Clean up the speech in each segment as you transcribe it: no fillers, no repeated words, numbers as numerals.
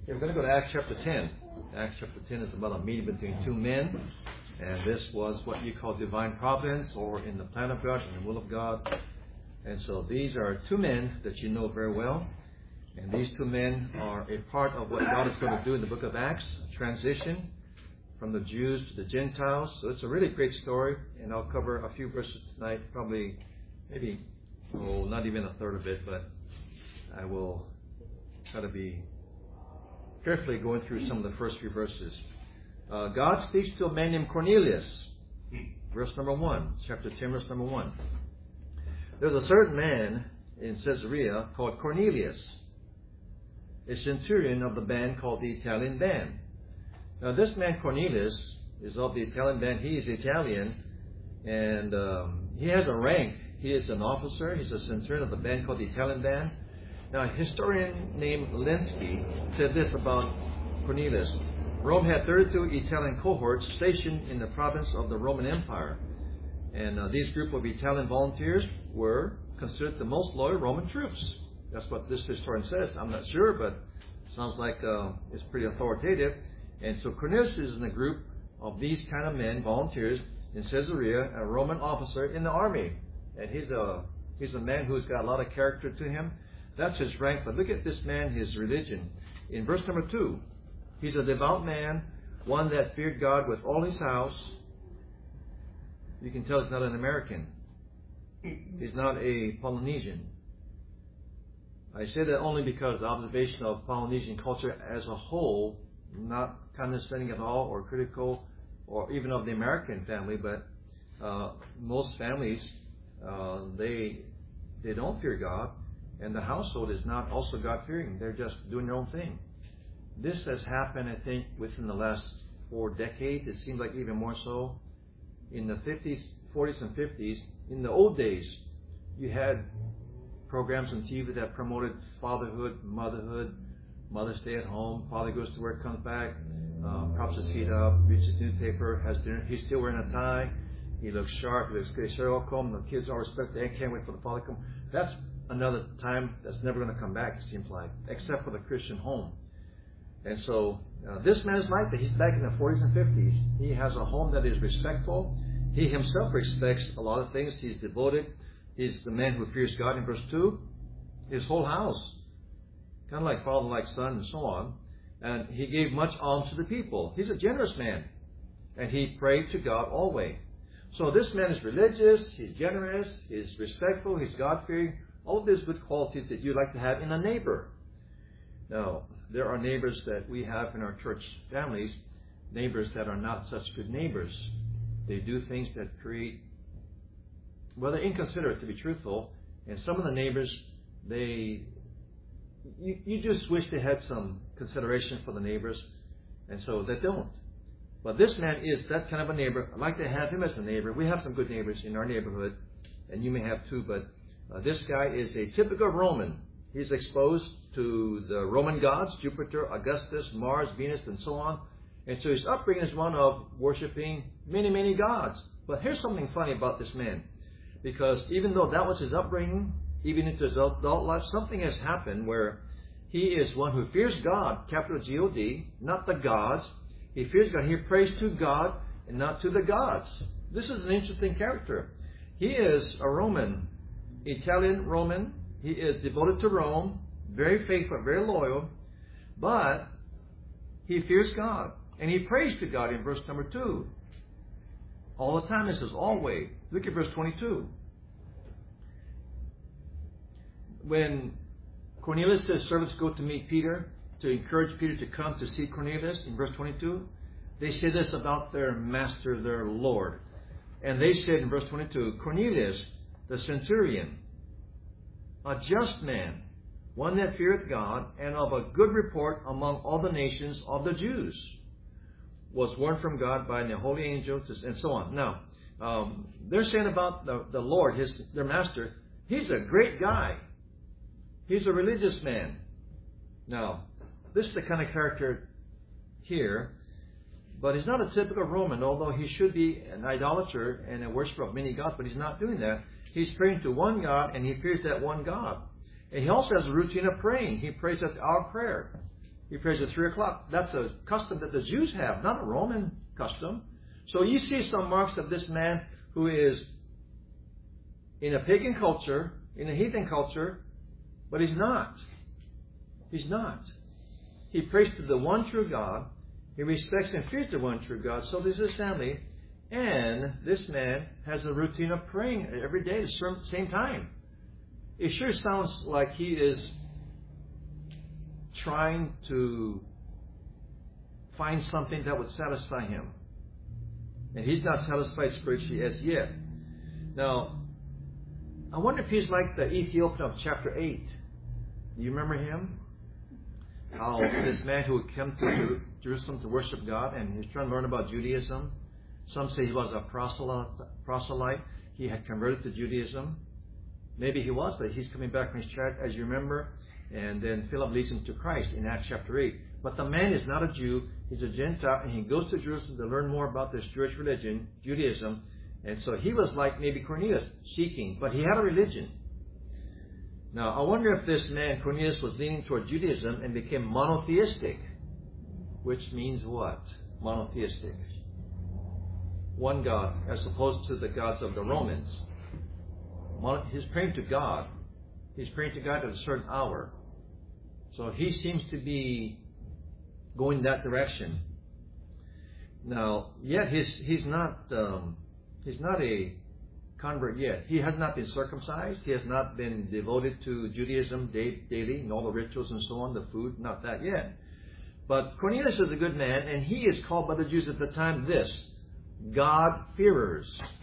Okay, we're going to go to Acts chapter 10. Acts chapter 10 is about a meeting between two men. And this was what you call divine providence, or in the plan of God, in the will of God. And so these are two men that you know very well. And these two men are a part of what God is going to do in the book of Acts, transition from the Jews to the Gentiles. So it's a really great story. And I'll cover a few verses tonight, probably, maybe, not even a third of it, but I will try to be carefully going through some of the first few verses. God speaks to a man named Cornelius. Verse number 1. Chapter 10, verse number 1. There's a certain man in Caesarea called Cornelius, a centurion of the band called the Italian band. Now this man Cornelius is of the Italian band. He is Italian, and he has a rank. He is an officer. He's a centurion of the band called the Italian band. Now, a historian named Linsky said this about Cornelius. Rome had 32 Italian cohorts stationed in the province of the Roman Empire. And these group of Italian volunteers were considered the most loyal Roman troops. That's what this historian says. I'm not sure, but it sounds like it's pretty authoritative. And so Cornelius is in a group of these kind of men, volunteers in Caesarea, a Roman officer in the army. And he's a man who's got a lot of character to him. That's his rank. But look at this man, his religion. In verse number 2, he's a devout man, one that feared God with all his house. You can tell he's not an American. He's not a Polynesian. I say that only because the observation of Polynesian culture as a whole, not condescending at all or critical, or even of the American family, but most families, they don't fear God. And the household is not also God-fearing. They're just doing their own thing. This has happened, I think, within the last 4 decades. It seems like even more so. In the 50s, 40s, and 50s, in the old days, you had programs on TV that promoted fatherhood, motherhood, mother stay at home, father goes to work, comes back, props his feet up, reads his newspaper, has dinner. He's still wearing a tie. He looks sharp. He looks good. Sherlock Holmes. The kids all respect it. They can't wait for the father to come. That's another time that's never going to come back, it seems like, except for the Christian home. And so this man is like that. He's back in the 40s and 50s. He has a home that is respectful. He himself respects a lot of things. He's devoted. He's the man who fears God in verse 2. His whole house, kind of like father, like son, and so on. And he gave much alms to the people. He's a generous man. And he prayed to God always. So this man is religious. He's generous. He's respectful. He's God-fearing. All of these good qualities that you'd like to have in a neighbor. Now, there are neighbors that we have in our church families, neighbors that are not such good neighbors. They do things that create, well, they're inconsiderate, to be truthful. And some of the neighbors, you just wish they had some consideration for the neighbors, and so they don't. But this man is that kind of a neighbor. I'd like to have him as a neighbor. We have some good neighbors in our neighborhood, and you may have too, but this guy is a typical Roman. He's exposed to the Roman gods, Jupiter, Augustus, Mars, Venus, and so on. And so his upbringing is one of worshiping many, many gods. But here's something funny about this man. Because even though that was his upbringing, even into his adult life, something has happened where he is one who fears God, capital G-O-D, not the gods. He fears God. He prays to God and not to the gods. This is an interesting character. He is a Roman, Italian Roman. He is devoted to Rome, very faithful, very loyal, but he fears God. And he prays to God in verse number 2. All the time, it says always. Look at verse 22. When Cornelius' servants go to meet Peter, to encourage Peter to come to see Cornelius, in verse 22, they say this about their master, their Lord. And they said in verse 22, Cornelius, the centurion, a just man, one that feareth God, and of a good report among all the nations of the Jews, was warned from God by the holy angel, and so on. Now, they're saying about the Lord, their master, he's a great guy. He's a religious man. Now, this is the kind of character here, but he's not a typical Roman, although he should be an idolater and a worshiper of many gods, but he's not doing that. He's praying to one God, and he fears that one God. And he also has a routine of praying. He prays at our prayer. He prays at 3 o'clock. That's a custom that the Jews have, not a Roman custom. So you see some marks of this man who is in a pagan culture, in a heathen culture, but he's not. He's not. He prays to the one true God. He respects and fears the one true God. So does his family. And this man has a routine of praying every day at the same time. It sure sounds like he is trying to find something that would satisfy him. And he's not satisfied spiritually as yet. Now, I wonder if he's like the Ethiopian of chapter 8. Do you remember him? How this man who had come to Jerusalem to worship God and he was trying to learn about Judaism. Some say he was a proselyte. He had converted to Judaism. Maybe he was, but he's coming back from his church, as you remember. And then Philip leads him to Christ in Acts chapter 8. But the man is not a Jew. He's a Gentile, and he goes to Jerusalem to learn more about this Jewish religion, Judaism. And so he was like maybe Cornelius, seeking, but he had a religion. Now, I wonder if this man, Cornelius, was leaning toward Judaism and became monotheistic. Which means what? Monotheistic. One God, as opposed to the gods of the Romans. He's praying to God. He's praying to God at a certain hour. So he seems to be going that direction. Now, yet he's not a convert yet. He has not been circumcised. He has not been devoted to Judaism daily, and all the rituals and so on, the food, not that yet. But Cornelius is a good man, and he is called by the Jews at the time this, God-fearers.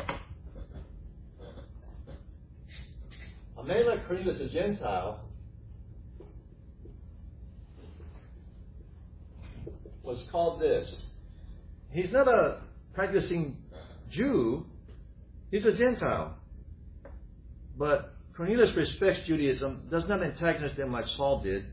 A man like Cornelius, a Gentile, was called this. He's not a practicing Jew. He's a Gentile. But Cornelius respects Judaism, does not antagonize them like Saul did.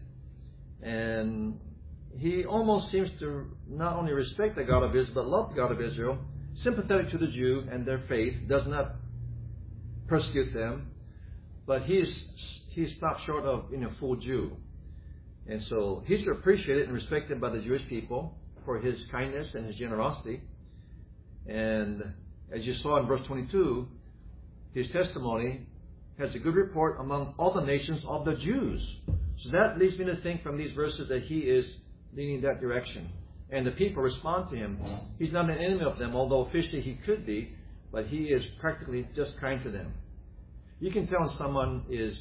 And he almost seems to not only respect the God of Israel, but love the God of Israel, sympathetic to the Jew and their faith, does not persecute them. But he's not short of being a full Jew. And so he's appreciated and respected by the Jewish people for his kindness and his generosity. And as you saw in verse 22, his testimony has a good report among all the nations of the Jews. So that leads me to think from these verses that he is leaning that direction. And the people respond to him. He's not an enemy of them, although officially he could be, but he is practically just kind to them. You can tell when someone is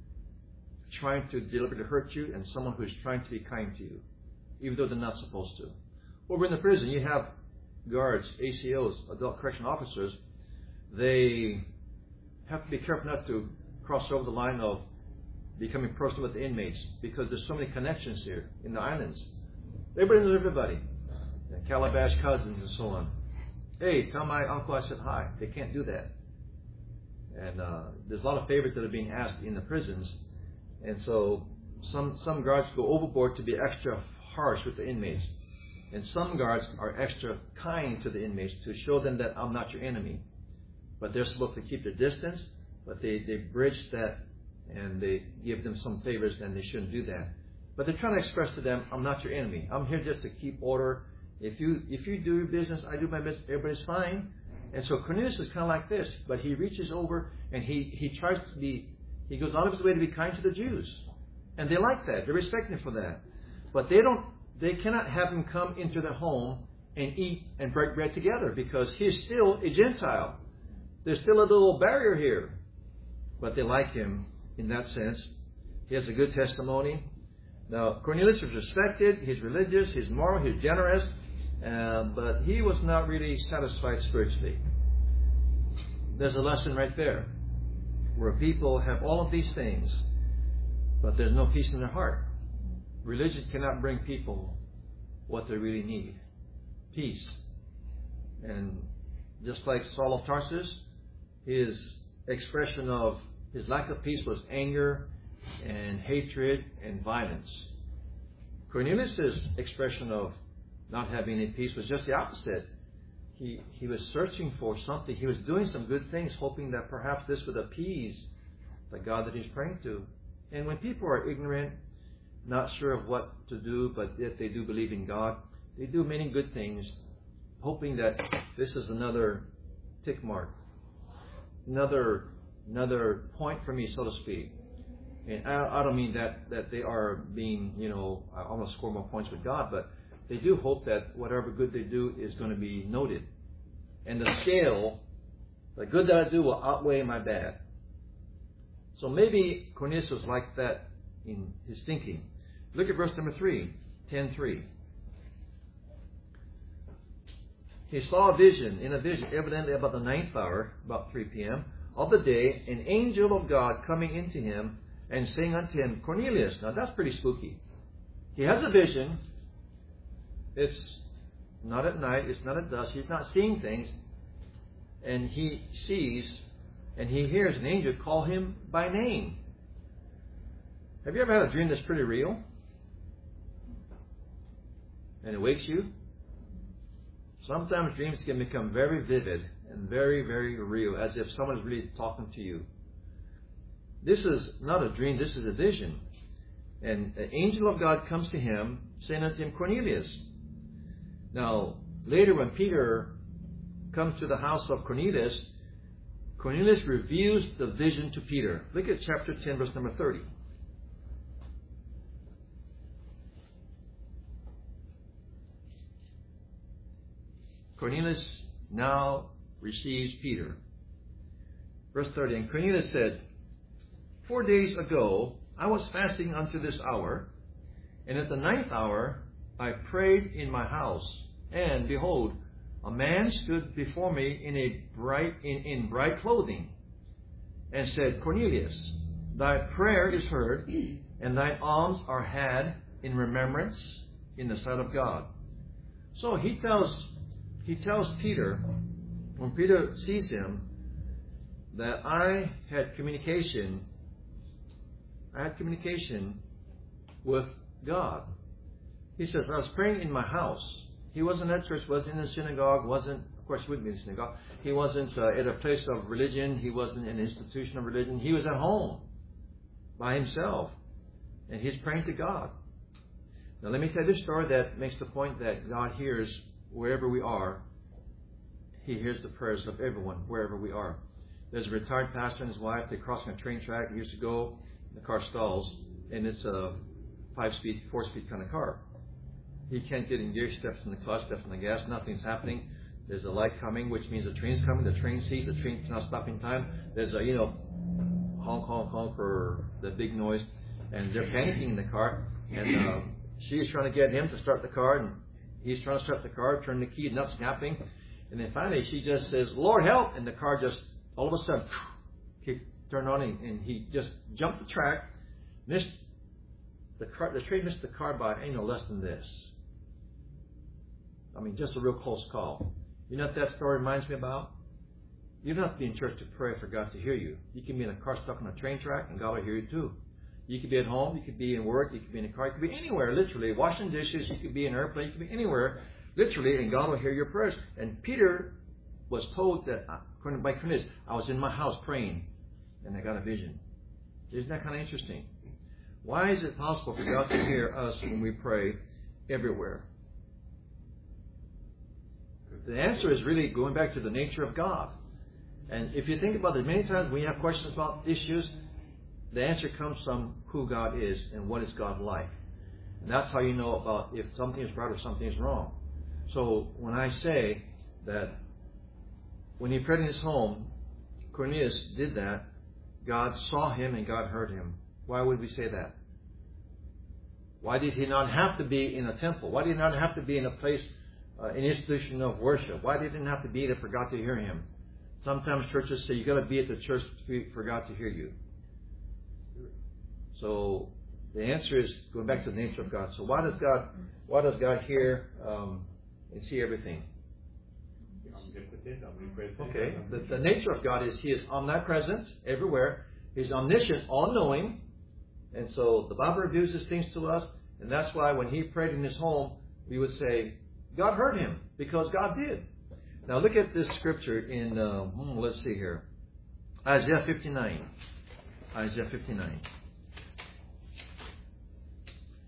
trying to deliberately hurt you and someone who is trying to be kind to you, even though they're not supposed to. Over in the prison, you have guards, ACOs, adult correctional officers. They have to be careful not to cross over the line of becoming personal with the inmates because there's so many connections here in the islands. Everybody knows everybody. Calabash cousins and so on. Hey, tell my uncle I said hi. They can't do that. And there's a lot of favors that are being asked in the prisons. And so some guards go overboard to be extra harsh with the inmates. And some guards are extra kind to the inmates to show them that I'm not your enemy. But they're supposed to keep their distance, but they bridge that and they give them some favors and they shouldn't do that. But they're trying to express to them, I'm not your enemy. I'm here just to keep order. If you do your business, I do my business, everybody's fine. And so Cornelius is kind of like this, but he reaches over and he tries to be, he goes out of his way to be kind to the Jews. And they like that. They respect him for that. But they cannot have him come into their home and eat and break bread together because he's still a Gentile. There's still a little barrier here. But they like him in that sense. He has a good testimony. Now, Cornelius is respected. He's religious. He's moral. He's generous. But he was not really satisfied spiritually. There's a lesson right there where people have all of these things, but there's no peace in their heart. Religion cannot bring people what they really need. Peace. And just like Saul of Tarsus, his expression of his lack of peace was anger and hatred and violence. Cornelius' expression of not having any peace was just the opposite. He was searching for something. He was doing some good things, hoping that perhaps this would appease the God that he's praying to. And when people are ignorant, not sure of what to do, but yet they do believe in God. They do many good things, hoping that this is another tick mark, another point for me, so to speak. And I don't mean that they are being, I want to score more points with God, but they do hope that whatever good they do is going to be noted. And the scale, the good that I do will outweigh my bad. So maybe Cornelius was like that in his thinking. Look at verse number 3, 10:3. He saw a vision, evidently about the 9th hour, about 3 p.m., of the day, an angel of God coming into him and saying unto him, Cornelius. Now that's pretty spooky. He has a vision. It's not at night. It's not at dusk. He's not seeing things. And he sees and he hears an angel call him by name. Have you ever had a dream that's pretty real? And it wakes you? Sometimes dreams can become very vivid and very, very real, as if someone is really talking to you. This is not a dream, this is a vision. And an angel of God comes to him, saying unto him, Cornelius. Now, later when Peter comes to the house of Cornelius, Cornelius reveals the vision to Peter. Look at chapter 10, verse number 30. Cornelius now receives Peter. Verse 30, and Cornelius said, 4 days ago I was fasting unto this hour, and at the 9th hour I prayed in my house, and behold, a man stood before me in bright clothing, and said, Cornelius, thy prayer is heard, and thine alms are had in remembrance in the sight of God. So he tells Peter, when Peter sees him, that I had communication with God. He says, I was praying in my house. He wasn't at church, wasn't in the synagogue, of course he wouldn't be in the synagogue. He wasn't at a place of religion. He wasn't in an institution of religion. He was at home by himself. And he's praying to God. Now let me tell you this story that makes the point that God hears wherever we are. He hears the prayers of everyone, wherever we are. There's a retired pastor and his wife. They're crossing a train track years ago. The car stalls, and it's a 5-speed, 4-speed kind of car. He can't get in gear, steps in the clutch, steps in the gas. Nothing's happening. There's a light coming, which means the train's coming. The train sees the train cannot stop in time. There's a, honk, honk, honk, or the big noise. And they're panicking in the car. And she's trying to get him to start the car, and he's trying to start the car, turn the key, nothing's happening. And then finally she just says, Lord, help! And the car just, all of a sudden, turned on, and he just jumped the track, missed the car. The train missed the car by, less than this. I mean, just a real close call. You know what that story reminds me about? You don't have to be in church to pray for God to hear you. You can be in a car stuck on a train track, and God will hear you too. You could be at home, you could be in work, you could be in a car, you could be anywhere, literally. Washing dishes, you could be in an airplane, you could be anywhere, literally, and God will hear your prayers. And Peter was told that, by Cornelius, I was in my house praying, and I got a vision. Isn't that kind of interesting? Why is it possible for God to hear us when we pray everywhere? The answer is really going back to the nature of God. And if you think about it, many times when you have questions about issues, the answer comes from who God is and what is God like. And that's how you know about if something is right or something is wrong. So when I say that when he prayed in his home, Cornelius did that, God saw him and God heard him. Why would we say that? Why did he not have to be in a temple? Why did he not have to be in a place, an institution of worship? Why did he not have to be there for God to hear him? Sometimes churches say you got to be at the church for God to hear you. So the answer is going back to the nature of God. So why does God hear and see everything? Okay, the nature of God is He is omnipresent everywhere. He's omniscient, all-knowing. And so the Bible reveals these things to us. And that's why when he prayed in his home, we would say, God heard him, because God did. Now look at this scripture in, let's see here. Isaiah 59. Isaiah 59.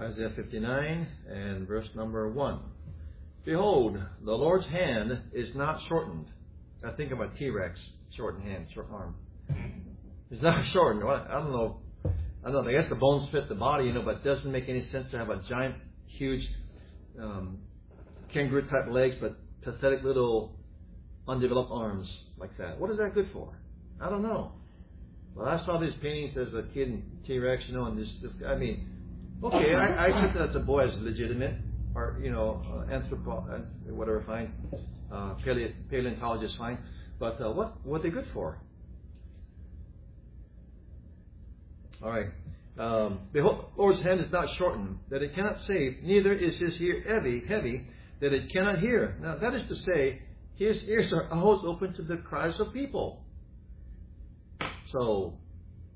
Isaiah 59 and verse number 1. Behold, the Lord's hand is not shortened. I think of a T-Rex, shortened hand, short arm. It's not shortened. I don't know. I guess the bones fit the body, but it doesn't make any sense to have a giant, huge kangaroo-type legs, but pathetic little undeveloped arms like that. What is that good for? I don't know. Well, I saw these paintings as a kid in T-Rex, and this. I mean, okay, I accept that as a boy as legitimate, or whatever, fine. Paleontologist, fine. But what are they good for? All right. Behold, the Lord's hand is not shortened, that it cannot save, neither is his ear heavy, that it cannot hear. Now, that is to say, his ears are always open to the cries of people. So,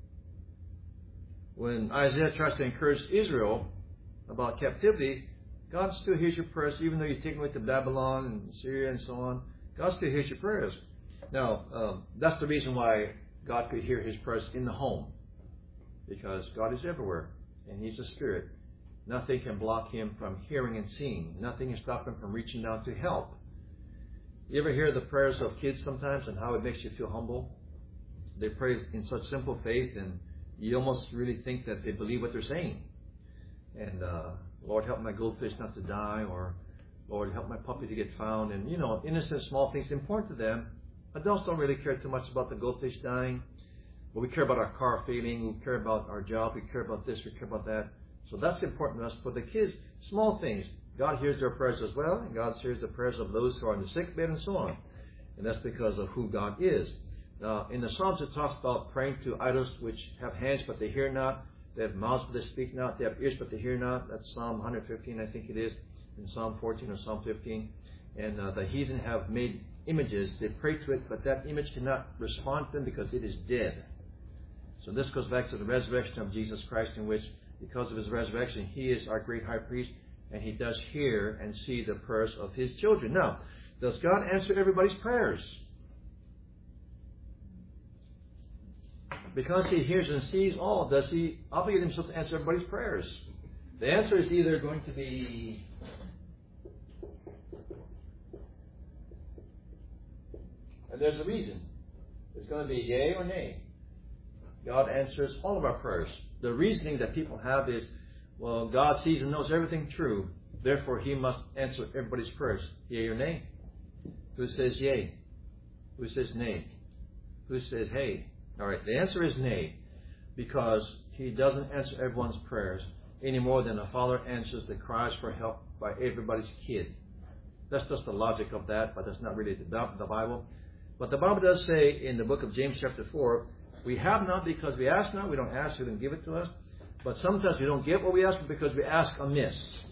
when Isaiah tries to encourage Israel about captivity, God still hears your prayers, even though you're taken away to Babylon and Syria and so on. God still hears your prayers. Now, that's the reason why God could hear his prayers in the home. Because God is everywhere, and he's a spirit. Nothing can block him from hearing and seeing. Nothing can stop him from reaching down to help. You ever hear the prayers of kids sometimes and how it makes you feel humble? They pray in such simple faith, and you almost really think that they believe what they're saying. And Lord, help my goldfish not to die, or Lord, help my puppy to get found. And, innocent small things important to them. Adults don't really care too much about the goldfish dying. But we care about our car failing, we care about our job, we care about this, we care about that. So that's important to us. For the kids, small things. God hears their prayers as well, and God hears the prayers of those who are in the sick bed and so on. And that's because of who God is. Now, in the Psalms it talks about praying to idols which have hands but they hear not. They have mouths but they speak not. They have ears but they hear not. That's Psalm 115, I think it is, in Psalm 14 or Psalm 15. And the heathen have made images. They pray to it, but that image cannot respond to them because it is dead. So this goes back to the resurrection of Jesus Christ, in which, because of his resurrection, he is our great high priest, and he does hear and see the prayers of his children. Now, does God answer everybody's prayers? Because he hears and sees all, does he obligate himself to answer everybody's prayers? The answer is either going to be and there's a reason. It's going to be yea or nay. God answers all of our prayers. The reasoning that people have is, well, God sees and knows everything true, therefore he must answer everybody's prayers. Yea or nay? Who says yea? Who says nay? Who says hey? All right, the answer is nay, because he doesn't answer everyone's prayers any more than a father answers the cries for help by everybody's kid. That's just the logic of that, but that's not really the Bible. But the Bible does say in the book of James chapter 4, we have not because we ask not. We don't ask, he didn't give it to us. But sometimes we don't get what we ask because we ask amiss.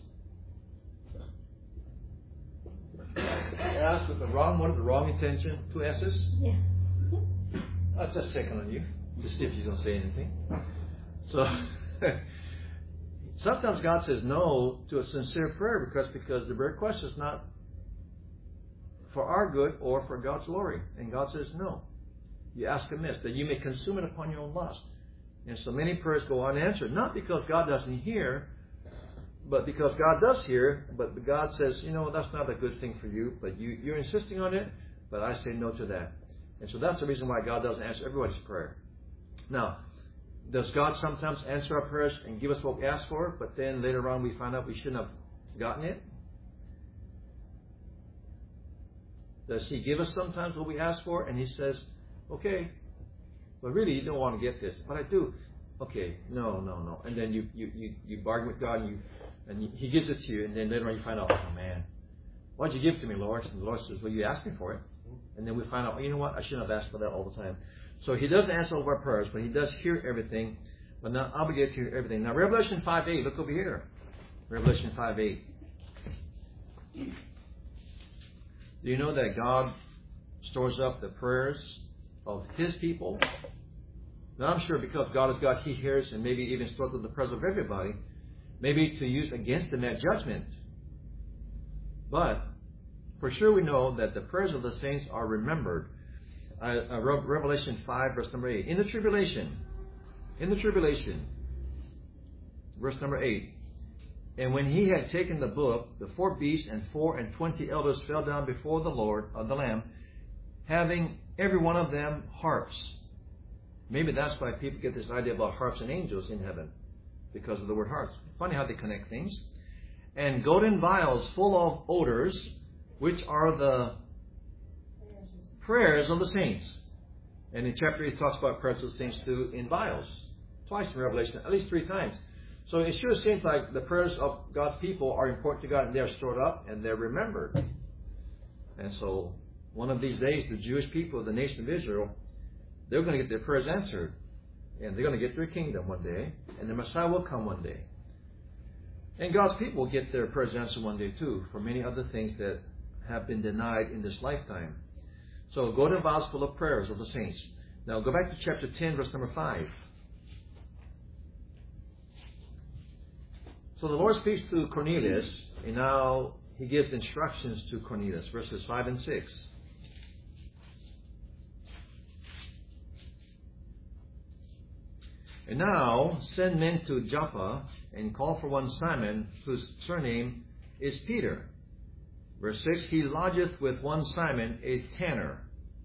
We ask with the wrong motive, the wrong intention. 2 S's? Yeah. I'll just checking on you to see if you don't say anything. So sometimes God says no to a sincere prayer because the request is not for our good or for God's glory. And God says no. You ask amiss, that you may consume it upon your own lust. And so many prayers go unanswered, not because God doesn't hear, but because God does hear, but God says, that's not a good thing for you, but you're insisting on it, but I say no to that. And so that's the reason why God doesn't answer everybody's prayer. Now, does God sometimes answer our prayers and give us what we ask for, but then later on we find out we shouldn't have gotten it? Does he give us sometimes what we ask for, and he says, okay, but really you don't want to get this, but I do. Okay, no. And then you bargain with God, and he gives it to you, and then later on you find out, oh man, why'd you give it to me, Lord? And the Lord says, well, you asked me for it. And then we find out, you know what, I shouldn't have asked for that all the time. So he doesn't answer all of our prayers, but he does hear everything, but not obligated to hear everything. Now, Revelation 5:8, look over here. Revelation 5:8. Do you know that God stores up the prayers of his people? Now, I'm sure because God is God, he hears and maybe even stores up the prayers of everybody, maybe to use against them at judgment. But for sure we know that the prayers of the saints are remembered. Revelation 5, verse number 8. In the tribulation, verse number 8, And when he had taken the book, the 4 beasts and 24 elders fell down before the Lord of the Lamb, having every one of them harps. Maybe that's why people get this idea about harps and angels in heaven, because of the word harps. Funny how they connect things. And golden vials full of odors, which are the prayers of the saints. And in chapter 8 it talks about prayers of the saints too in vials. Twice in Revelation, at least 3 times. So it sure seems like the prayers of God's people are important to God, and they're stored up and they're remembered. And so one of these days, the Jewish people, the nation of Israel, they're going to get their prayers answered. And they're going to get their kingdom one day. And the Messiah will come one day. And God's people will get their prayers answered one day too, for many other things that have been denied in this lifetime. So golden vials full of prayers of the saints. Now go back to chapter 10, verse number 5. So the Lord speaks to Cornelius, and now he gives instructions to Cornelius, verses 5 and 6. And now send men to Joppa and call for one Simon, whose surname is Peter. Verse 6, he lodgeth with one Simon, a tanner,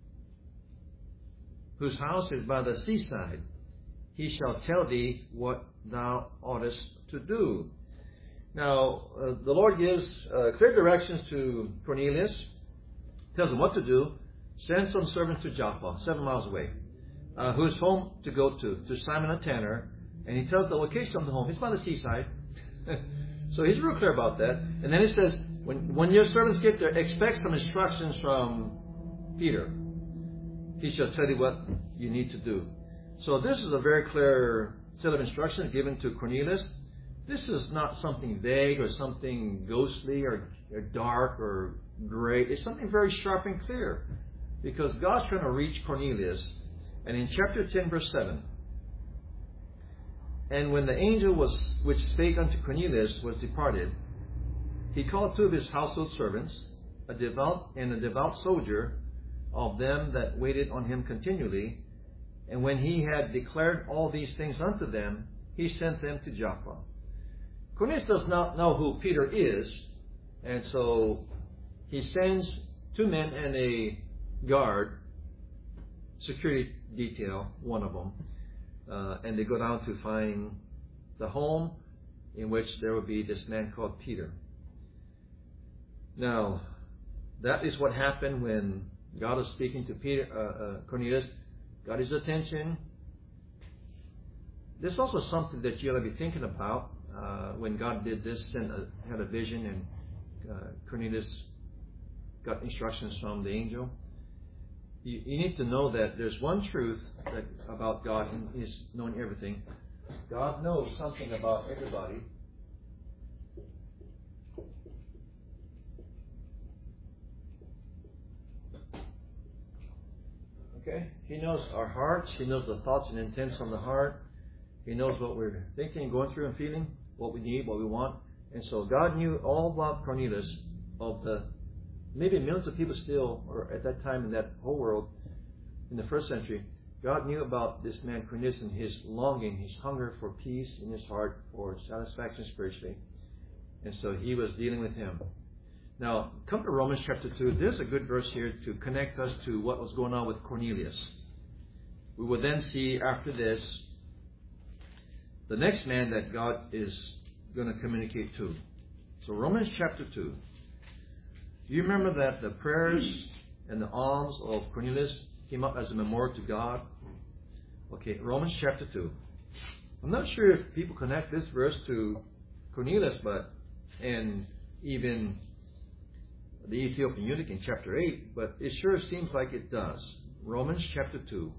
whose house is by the seaside. He shall tell thee what thou oughtest to do. Now, the Lord gives clear directions to Cornelius, tells him what to do. Send some servants to Joppa, 7 miles away, whose home to go to Simon a tanner, and he tells the location of the home. It's by the seaside. So he's real clear about that. And then he says, when your servants get there, expect some instructions from Peter. He shall tell you what you need to do. So this is a very clear set of instructions given to Cornelius. This is not something vague or something ghostly or dark or gray. It's something very sharp and clear, because God's trying to reach Cornelius. And in chapter 10, verse 7, and when the angel which spake unto Cornelius was departed, he called 2 of his household servants, a devout soldier of them that waited on him continually. And when he had declared all these things unto them, he sent them to Joppa. Cornelius does not know who Peter is, and so he sends 2 men and a guard, security detail, one of them, and they go down to find the home in which there will be this man called Peter. Now, that is what happened when God was speaking to Cornelius, got his attention. There's also something that you ought to be thinking about. When God did this, had a vision, and Cornelius got instructions from the angel. You need to know that there's one truth about God, and He's knowing everything. God knows something about everybody. Okay? He knows our hearts. He knows the thoughts and intents on the heart. He knows what we're thinking, going through, and feeling, what we need, what we want. And so God knew all about Cornelius, of the maybe millions of people still, or at that time in that whole world, in the first century. God knew about this man Cornelius and his longing, his hunger for peace in his heart, for satisfaction spiritually. And so He was dealing with him. Now, come to Romans chapter 2. There's a good verse here to connect us to what was going on with Cornelius. We will then see after this the next man that God is going to communicate to. So Romans chapter 2. You remember that the prayers and the alms of Cornelius came up as a memorial to God? Okay, Romans chapter 2. I'm not sure if people connect this verse to Cornelius, and even the Ethiopian eunuch in chapter 8, but it sure seems like it does. Romans chapter 2.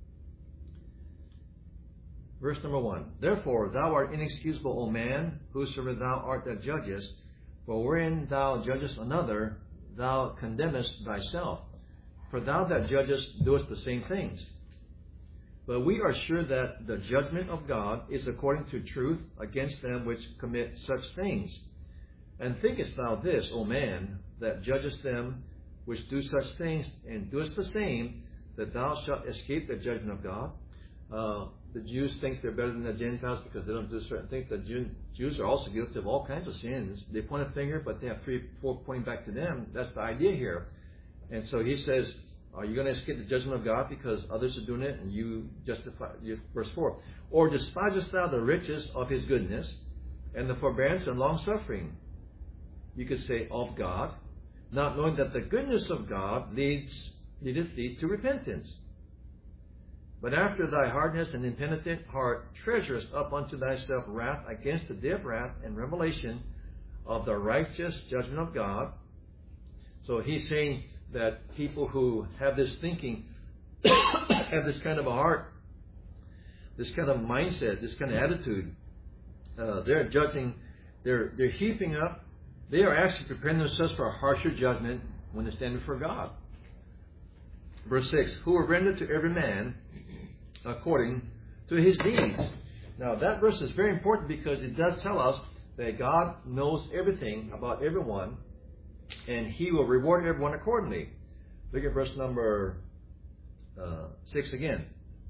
Verse number 1. Therefore thou art inexcusable, O man, whosoever thou art that judgest, for wherein thou judgest another, thou condemnest thyself. For thou that judgest doest the same things. But we are sure that the judgment of God is according to truth against them which commit such things. And thinkest thou this, O man, that judgest them which do such things, and doest the same, that thou shalt escape the judgment of God? the Jews think they're better than the Gentiles because they don't do certain things. The Jews are also guilty of all kinds of sins. They point a finger, but they have 3, 4 pointing back to them. That's the idea here. And so he says, are you going to escape the judgment of God because others are doing it and you justify? Verse 4. Or despisest thou the riches of his goodness and the forbearance and long suffering? You could say of God, not knowing that the goodness of God leadeth thee to repentance. But after thy hardness and impenitent heart treasurest up unto thyself wrath against the day of wrath and revelation of the righteous judgment of God. So he's saying that people who have this thinking, have this kind of a heart, this kind of mindset, this kind of attitude, they're judging, they're heaping up, they are actually preparing themselves for a harsher judgment when they stand before God. Verse 6, who will render to every man according to his deeds. Now that verse is very important because it does tell us that God knows everything about everyone and he will reward everyone accordingly. Look at verse number 6 again.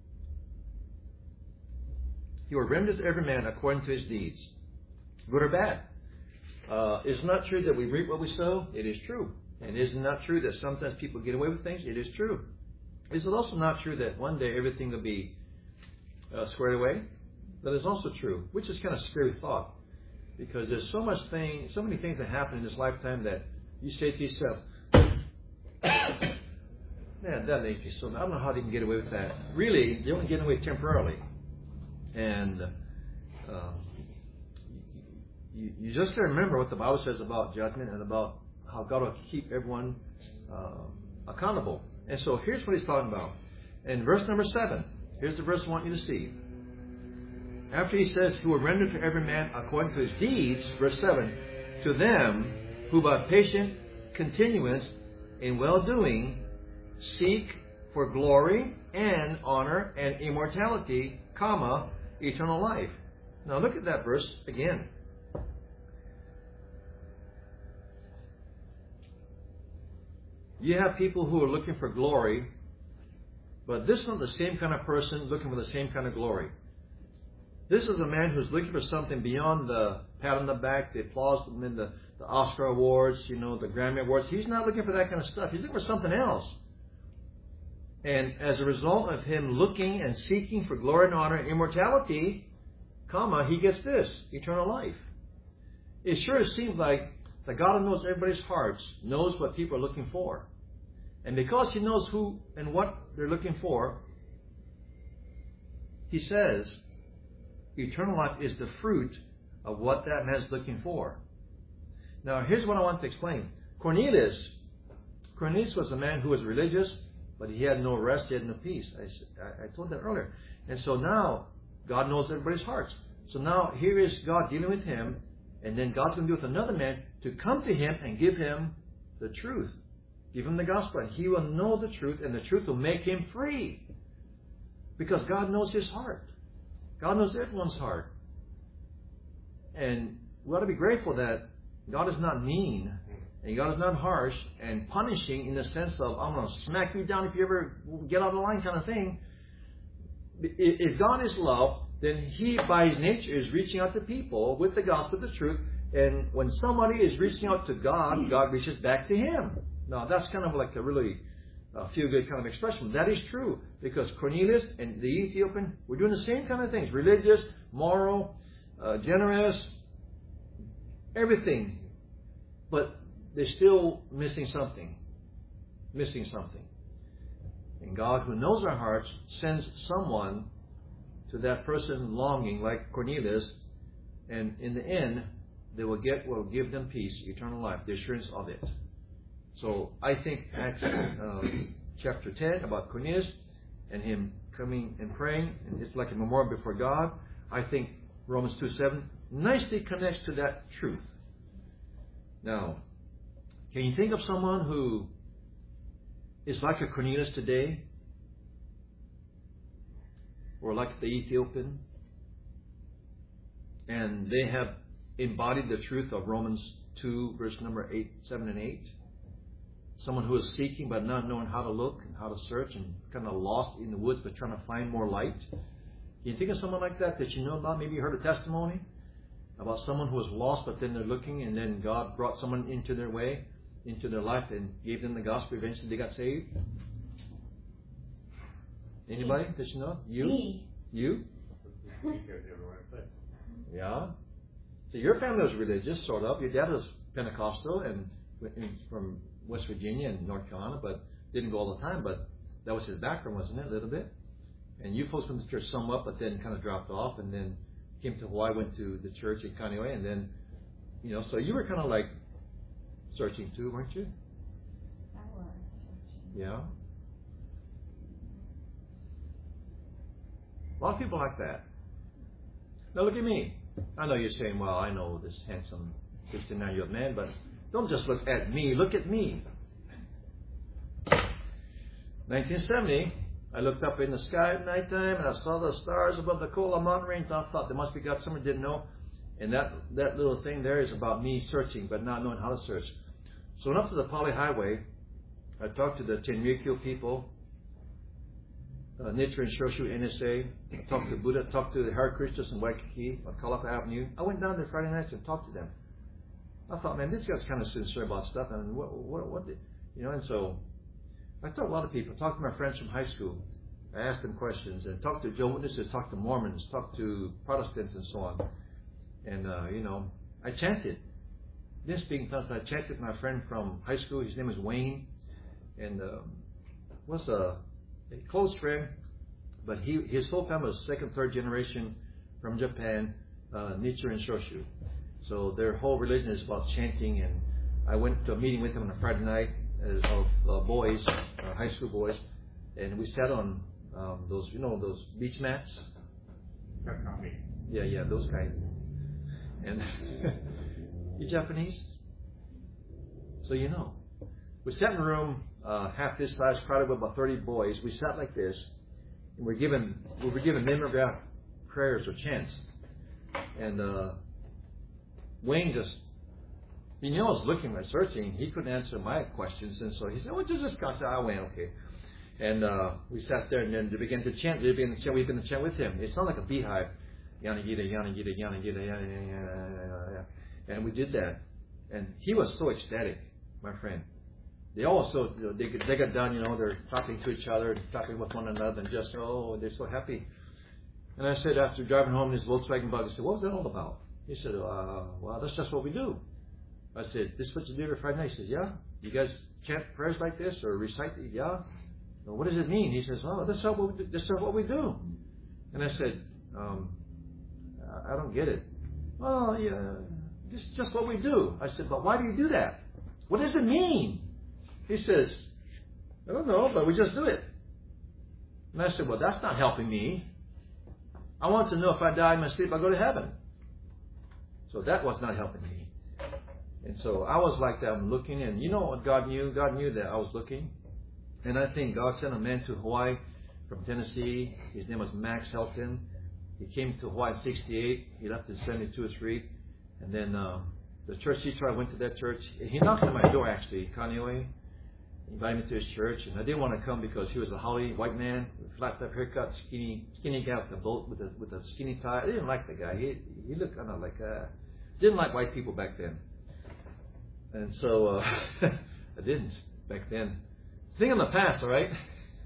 He will render to every man according to his deeds, good or bad. It's not true that we reap what we sow. It is true. And it is not true that sometimes people get away with things. It is true. It's also not true that one day everything will be squared away. That is also true, which is kind of a scary thought. Because there's so many things that happen in this lifetime that you say to yourself, man, that makes me so mad. I don't know how they can get away with that. Really, they only get away temporarily. And you just got to remember what the Bible says about judgment and about how God will keep everyone accountable. And so here's what he's talking about. In verse number 7, here's the verse I want you to see. After he says, he will render to every man according to his deeds, verse 7, to them who by patient continuance in well-doing seek for glory and honor and immortality, eternal life. Now look at that verse again. You have people who are looking for glory, but this is not the same kind of person looking for the same kind of glory. This is a man who's looking for something beyond the pat on the back, the applause, and the Oscar awards, the Grammy awards. He's not looking for that kind of stuff. He's looking for something else. And as a result of him looking and seeking for glory and honor and immortality, he gets this, eternal life. It sure seems like the God who knows everybody's hearts knows what people are looking for. And because he knows who and what they're looking for, he says, eternal life is the fruit of what that man's looking for. Now, here's what I want to explain. Cornelius was a man who was religious, but he had no rest, he had no peace. I told that earlier. And so now, God knows everybody's hearts. So now, here is God dealing with him, and then God's going to deal with another man to come to him and give him the truth. Give him the gospel. And he will know the truth, and the truth will make him free. Because God knows his heart. God knows everyone's heart. And we ought to be grateful that God is not mean, and God is not harsh and punishing in the sense of, I'm going to smack you down if you ever get out of line kind of thing. If God is love, then he, by his nature, is reaching out to people with the gospel, the truth. And when somebody is reaching out to God, God reaches back to him. Now, that's kind of like a really feel-good kind of expression. That is true, because Cornelius and the Ethiopian were doing the same kind of things. Religious, moral, generous, everything. But they're still missing something. And God, who knows our hearts, sends someone to that person longing, like Cornelius, and in the end, they will get what will give them peace, eternal life, the assurance of it. So I think Acts chapter 10 about Cornelius and him coming and praying, and it's like a memorial before God. I think Romans 2:7 nicely connects to that truth. Now, can you think of someone who is like a Cornelius today? Or like the Ethiopian? And they have embodied the truth of Romans 2, verse number 7 and 8. Someone who is seeking but not knowing how to look and how to search and kind of lost in the woods but trying to find more light. Can you think of someone like that you know about? Maybe you heard a testimony about someone who was lost, but then they're looking, and then God brought someone into their way, into their life, and gave them the gospel. Eventually, they got saved. Anybody that you know? You? Me. You? Yeah. So your family was religious, sort of. Your dad was Pentecostal and from West Virginia and North Carolina, but didn't go all the time. But that was his background, wasn't it? A little bit. And you folks went to church somewhat, but then kind of dropped off, and then came to Hawaii, went to the church in Kaneohe, and then, so you were kind of like searching too, weren't you? I was searching. Yeah. A lot of people like that. Now look at me. I know you're saying, well, I know this handsome 69-year-old man, but don't just look at me. Look at me. 1970, I looked up in the sky at nighttime and I saw the stars above the Kola mountain range, and I thought there must be God somewhere. Didn't know. And that little thing there is about me searching, but not knowing how to search. So went up to the Pali Highway. I talked to the Tenryukyo people, Nichiren Shoshu NSA. I talked to Buddha, talked to the Hare Krishnas in Waikiki on Kalapa Avenue. I went down there Friday nights and talked to them. I thought, man, this guy's kind of sincere about stuff. And what did, and so I talked to a lot of people. I talked to my friends from high school. I asked them questions and talked to Jehovah's Witnesses, talked to Mormons, talked to Protestants and so on. And, I chanted. Didn't speak in tongues, but I chanted with my friend from high school. His name is Wayne. And was a close friend, but his whole family was second, third generation from Japan, Nichiren Shoshu. So their whole religion is about chanting. And I went to a meeting with them on a Friday night of boys, high school boys, and we sat on those beach mats. Yeah, those kind. And you Japanese? So we sat in a room half this size, crowded with about 30 boys. We sat like this, and we were given mimeograph prayers or chants. And Wayne just, I was looking and searching. He couldn't answer my questions, and so he said, "What does this guy say?" I went, "Okay." And we sat there, and then they began to chant. We began to chant with him. It sounded like a beehive. Yanagita, Yanagita, Yanagita, Yanagita. And we did that. And he was so ecstatic, my friend. They also, they got done, they're talking to each other, talking with one another, and just, they're so happy. And I said, after driving home in his Volkswagen bug, I said, "What was that all about?" He said, "Well, that's just what we do." I said, "This is what you do every Friday night?" He says, "Yeah." "You guys chant prayers like this or recite these?" "Yeah." "Well, what does it mean?" He says, "This is what we do." And I said, I don't get it. "Oh, yeah, this is just what we do." I said, "But why do you do that? What does it mean?" He says, "I don't know, but we just do it." And I said, "Well, that's not helping me. I want to know if I die in my sleep, I go to heaven." So that was not helping me. And so I was like that. I'm looking, and you know what God knew? God knew that I was looking. And I think God sent a man to Hawaii from Tennessee. His name was Max Helton. He came to Hawaii in 68. He left in 72 or 3. And then the church teacher, I went to that church. He knocked on my door, actually, Kaneohe. He invited me to his church. And I didn't want to come because he was a Holly white man, with flat top haircut, skinny guy with a boat with a skinny tie. I didn't like the guy. He looked kind of like, didn't like white people back then. And so I didn't back then. Thing in the past, all right?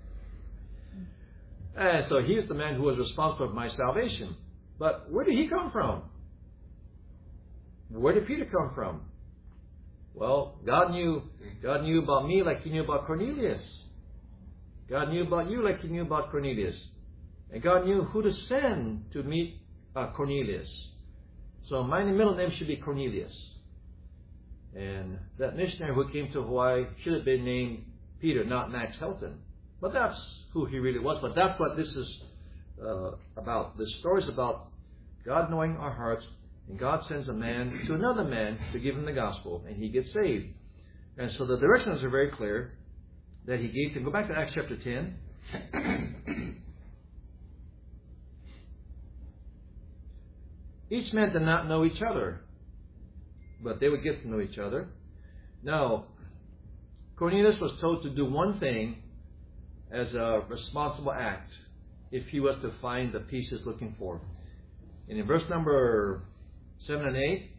And so he was the man who was responsible for my salvation. But where did he come from? Where did Peter come from? Well, God knew about me like he knew about Cornelius. God knew about you like he knew about Cornelius. And God knew who to send to meet Cornelius. So my middle name should be Cornelius. And that missionary who came to Hawaii should have been named Peter, not Max Helton. But that's who he really was. But that's what this is about. The story is about God knowing our hearts, and God sends a man to another man to give him the gospel, and he gets saved. And so the directions are very clear that he gave to him. Go back to Acts chapter 10. Each man did not know each other, but they would get to know each other. Now, Cornelius was told to do one thing as a responsible act. if he was to find the peace he's looking for. And in verse number 7 and 8,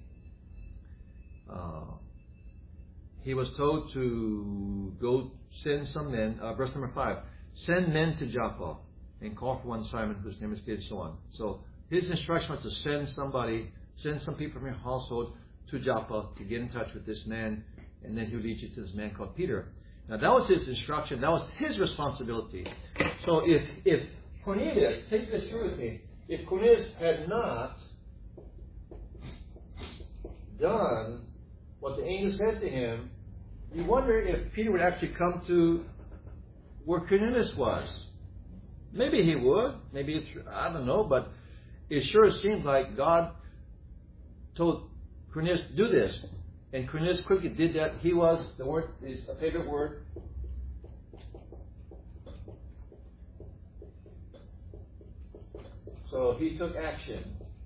he was told to go send some men. Verse number 5, send men to Joppa and call for one Simon, whose name is Peter, so on. So his instruction was to send some people from your household to Joppa to get in touch with this man, and then he'll lead you to this man called Peter. Now that was his instruction. That was his responsibility. So if Cornelius, take this through with me, if Cornelius had not done what the angel said to him, you wonder if Peter would actually come to where Cornelius was. Maybe he would. Maybe I don't know, but it sure seems like God told Cornelius to do this. And Cornelius quickly did that. He was, the word is a favorite word. So he took action.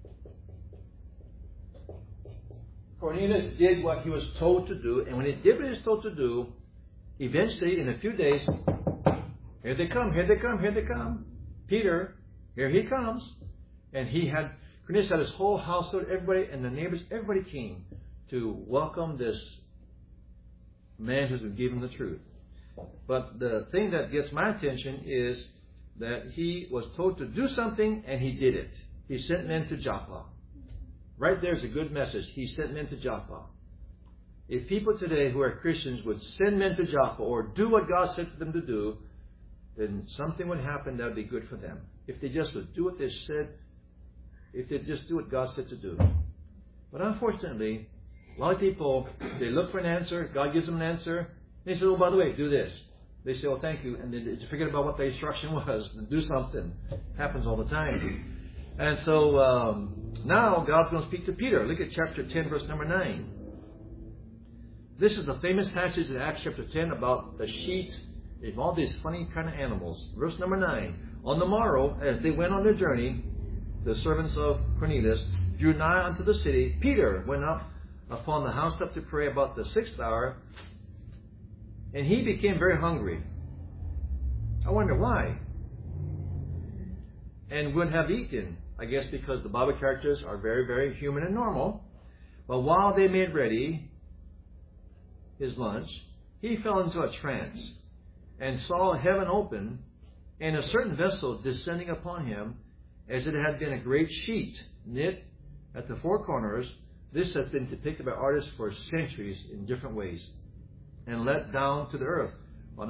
Cornelius did what he was told to do, and when he did what he was told to do, eventually, in a few days, here they come, here they come, here they come. Peter, here he comes. And Cornelius had his whole household, everybody, and the neighbors, everybody came to welcome this man who's been given the truth. But the thing that gets my attention is that he was told to do something, and he did it. He sent men to Joppa. Right there's a good message. He sent men to Joppa. If people today who are Christians would send men to Joppa or do what God said to them to do, then something would happen that would be good for them. If they just would do what they said, if they just do what God said to do. But unfortunately, a lot of people, they look for an answer, God gives them an answer, and they say, oh, by the way, do this. They say, oh, thank you, and they forget about what the instruction was, and do something. It happens all the time. And so now God's going to speak to Peter. Look at chapter 10, verse number 9. This is the famous passage in Acts chapter 10 about the sheep and all these funny kind of animals. Verse number 9. On the morrow, as they went on their journey, the servants of Cornelius drew nigh unto the city. Peter went up upon the housetop to pray about the 6th hour, and he became very hungry. I wonder why. And would have eaten. I guess because the Bible characters are very, very human and normal. But while they made ready his lunch, he fell into a trance and saw heaven open and a certain vessel descending upon him, as it had been a great sheet knit at the four corners. This has been depicted by artists for centuries in different ways, and let down to the earth on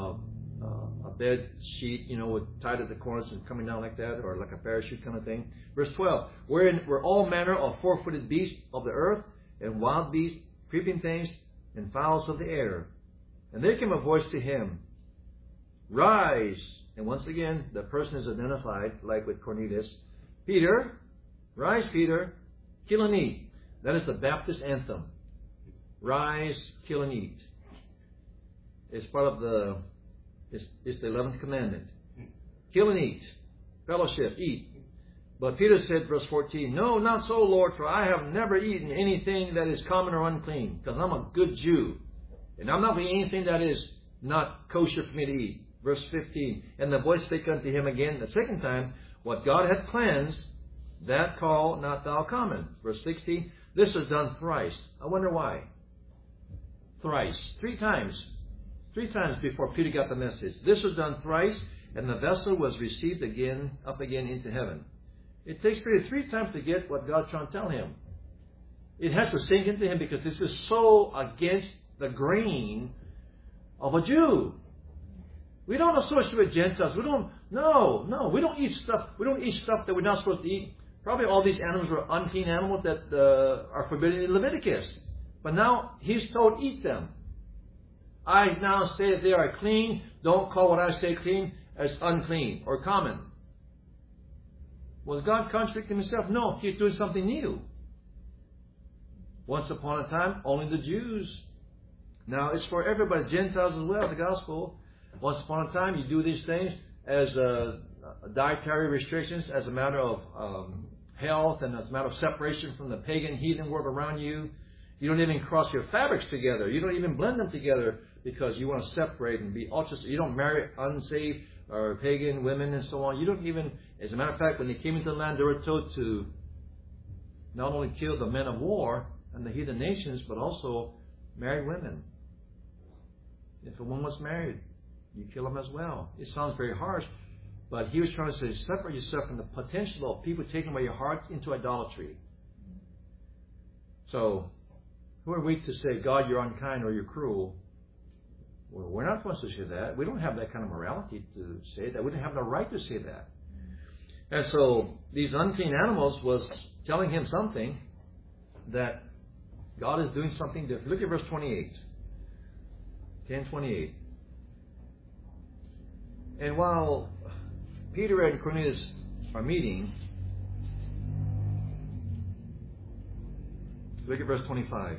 a bed sheet, tied at the corners and coming down like that, or like a parachute kind of thing. Verse 12, wherein were all manner of four-footed beasts of the earth, and wild beasts, creeping things, and fowls of the air. And there came a voice to him, rise. And once again, the person is identified, like with Cornelius. Peter, rise, Peter, kill and eat. That is the Baptist anthem. Rise, kill and eat. It's part of it's the 11th commandment. Kill and eat. Fellowship, eat. But Peter said, verse 14, no, not so, Lord, for I have never eaten anything that is common or unclean, because I'm a good Jew. And I'm not eating anything that is not kosher for me to eat. Verse 15, and the voice spake unto him again the second time, what God hath cleansed, that call not thou common. Verse 16, this was done thrice. I wonder why. Thrice. 3 times. 3 times before Peter got the message. This was done thrice, and the vessel was received up again into heaven. It takes Peter 3 times to get what God's trying to tell him. It has to sink into him because this is so against the grain of a Jew. We don't associate with Gentiles. We don't eat stuff. We don't eat stuff that we're not supposed to eat. Probably all these animals were unclean animals that are forbidden in Leviticus. But now he's told, eat them. I now say that they are clean. Don't call what I say clean as unclean or common. Was God contradicting himself? No, he's doing something new. Once upon a time, only the Jews. Now it's for everybody, Gentiles as well, the gospel. Once upon a time, you do these things as dietary restrictions, as a matter of health, and as a matter of separation from the pagan, heathen world around you. You don't even cross your fabrics together. You don't even blend them together because you want to separate and be ultra. You don't marry unsaved or pagan women and so on. You don't even, as a matter of fact, when they came into the land, they were told to not only kill the men of war and the heathen nations, but also married women. If a woman was married, you kill them as well. It sounds very harsh, but he was trying to say, separate yourself from the potential of people taking away your heart into idolatry. So, who are we to say, God, you're unkind or you're cruel? Well, we're not supposed to say that. We don't have that kind of morality to say that. We don't have the right to say that. And so, these unclean animals was telling him something, that God is doing something different. Look at verse 28. 10:28. And while Peter and Cornelius are meeting, look at verse 25.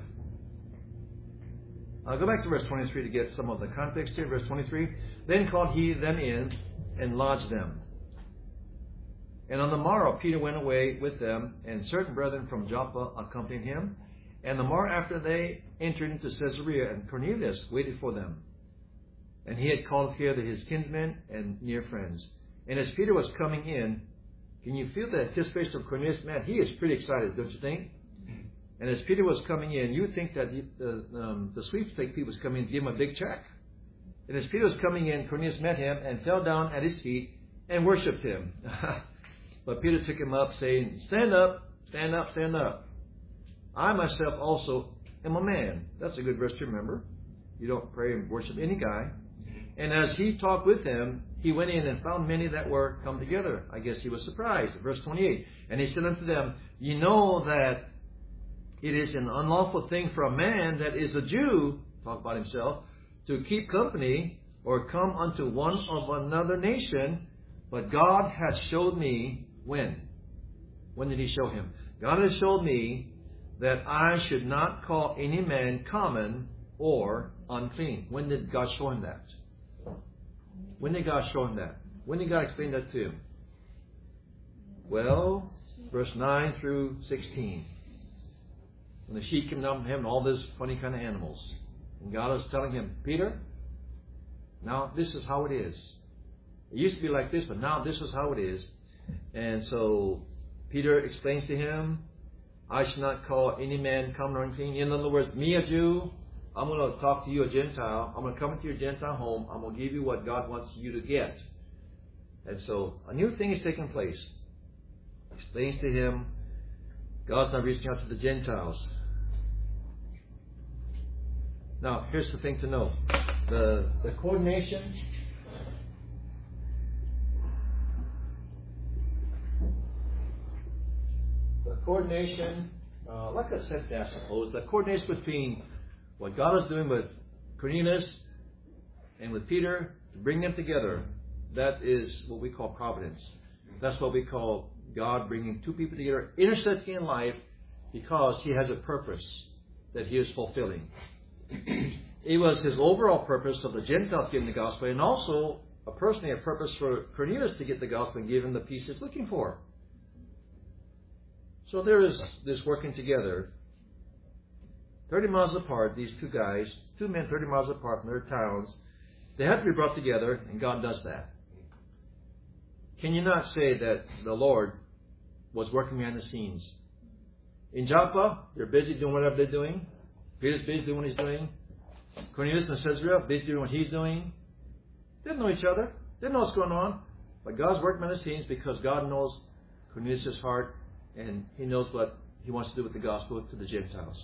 I'll go back to verse 23 to get some of the context here. Verse 23. Then called he them in and lodged them. And on the morrow Peter went away with them, and certain brethren from Joppa accompanied him. And the morrow after they entered into Caesarea, and Cornelius waited for them. And he had called together his kinsmen and near friends. And as Peter was coming in, can you feel the anticipation of Cornelius? Man, he is pretty excited, don't you think? And as Peter was coming in, you would think that the sweepstake people was coming in to give him a big check. And as Peter was coming in, Cornelius met him and fell down at his feet and worshipped him. But Peter took him up, saying, stand up, stand up, stand up. I myself also am a man. That's a good verse to remember. You don't pray and worship any guy. And as he talked with them, he went in and found many that were come together. I guess he was surprised. Verse 28. And he said unto them, ye know that it is an unlawful thing for a man that is a Jew, talk about himself, to keep company or come unto one of another nation. But God hath showed me when? When did he show him? God has showed me that I should not call any man common or unclean. When did God show him that? When did God show him that? When did God explain that to him? Well, verse 9 through 16. When the sheep came down from heaven, all these funny kind of animals. And God was telling him, Peter, now this is how it is. It used to be like this, but now this is how it is. And so Peter explains to him, I should not call any man common or unclean. In other words, me a Jew, I'm going to talk to you a Gentile. I'm going to come into your Gentile home. I'm going to give you what God wants you to get. And so a new thing is taking place. Explains to him, God's not reaching out to the Gentiles. Now, here's the thing to know. The coordination like I said, I suppose, the coordination between what God is doing with Cornelius and with Peter to bring them together, that is what we call providence. That's what we call God bringing two people together, intersecting in life, because He has a purpose that He is fulfilling. It was His overall purpose of the Gentiles getting the gospel, and also a purpose for Cornelius to get the gospel and give him the peace he's looking for. So there is this working together. 30 miles apart, these two guys, two men 30 miles apart from their towns, they have to be brought together, and God does that. Can you not say that the Lord was working behind the scenes? In Joppa, they're busy doing whatever they're doing. Peter's busy doing what he's doing. Cornelius in Caesarea, busy doing what he's doing. They didn't know each other. They didn't know what's going on. But God's working behind the scenes because God knows Cornelius' heart, and He knows what He wants to do with the gospel to the Gentiles.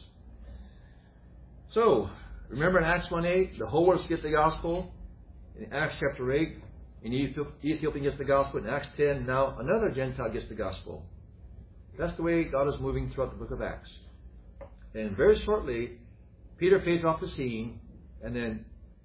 So, remember in Acts 1:8, the whole world gets the gospel. In Acts chapter 8, in Ethiopian gets the gospel. In Acts 10, now another Gentile gets the gospel. That's the way God is moving throughout the book of Acts. And very shortly, Peter fades off the scene, and then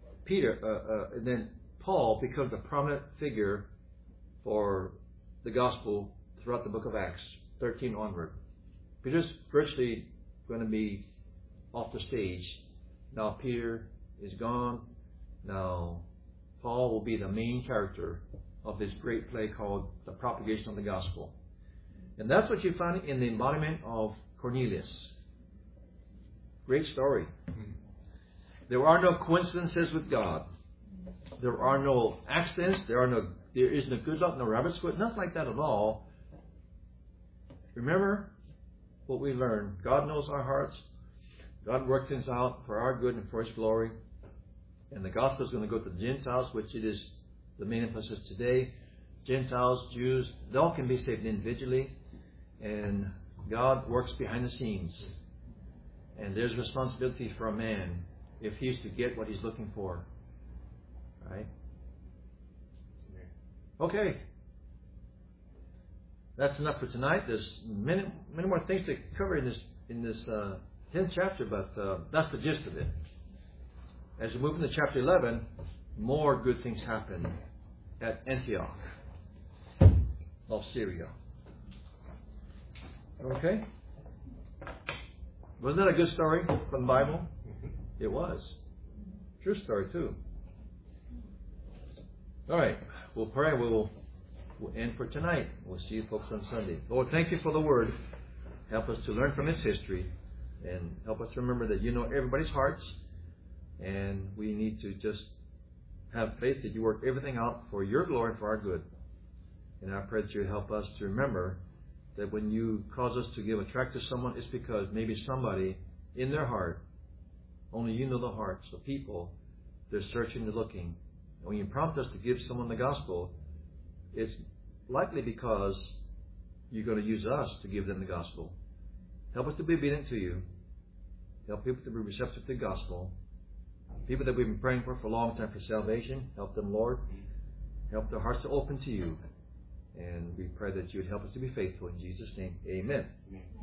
Paul becomes a prominent figure for the gospel throughout the book of Acts 13 onward. Peter's virtually going to be off the stage. Now Peter is gone. Now Paul will be the main character of this great play called The Propagation of the Gospel. And that's what you find in the embodiment of Cornelius. Great story. There are no coincidences with God. There are no accidents. There isn't a good luck, no rabbit's foot, nothing like that at all. Remember what we learned. God knows our hearts. God works things out for our good and for His glory. And the gospel is going to go to the Gentiles, which it is the main emphasis today. Gentiles, Jews, they all can be saved individually. And God works behind the scenes. And there's responsibility for a man if he's to get what he's looking for. Right? Okay. That's enough for tonight. There's many more things to cover in this 10th chapter, but that's the gist of it. As we move into chapter 11, more good things happen at Antioch of Syria. Okay? Wasn't that a good story from the Bible? It was. True story, too. All right. We'll pray. We'll end for tonight. We'll see you folks on Sunday. Lord, thank you for the Word. Help us to learn from its history. And help us to remember that you know everybody's hearts. And we need to just have faith that you work everything out for your glory and for our good. And I pray that you help us to remember that when you cause us to give a tract to someone, it's because maybe somebody in their heart, only you know the hearts of people, they're searching, they're looking. And when you prompt us to give someone the gospel, it's likely because you're going to use us to give them the gospel. Help us to be obedient to you. Help people to be receptive to the gospel. People that we've been praying for a long time for salvation, help them, Lord. Help their hearts to open to you. And we pray that you would help us to be faithful. In Jesus' name, amen.